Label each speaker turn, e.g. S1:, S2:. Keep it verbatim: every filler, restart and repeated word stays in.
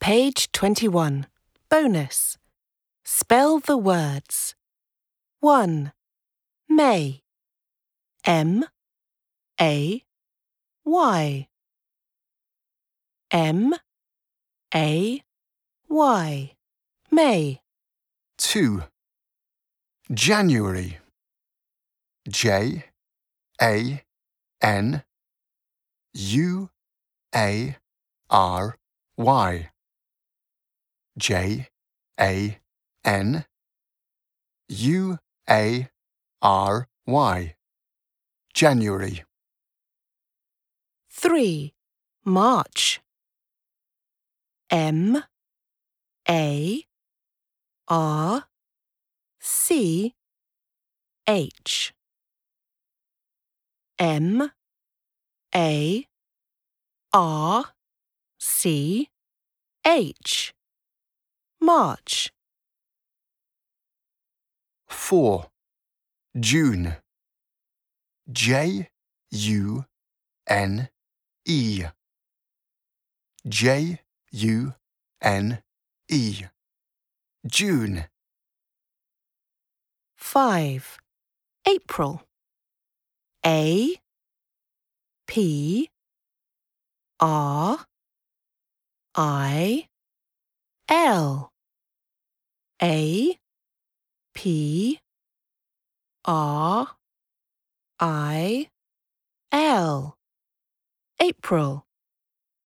S1: Page twenty-one. Bonus. Spell the words. one. May. M. A. Y. M. A. Y. May.
S2: two. January. J. A. N. U. A. R. Y. J. A. N. U. A. R. Y. January.
S1: three. March. M. A. R. C. H. M. A. R. C. H. March.
S2: four. June. J. U. N. E. J. U. N. E. June.
S1: five. April. A. P. R. I. L. A. P. R. I. L. April.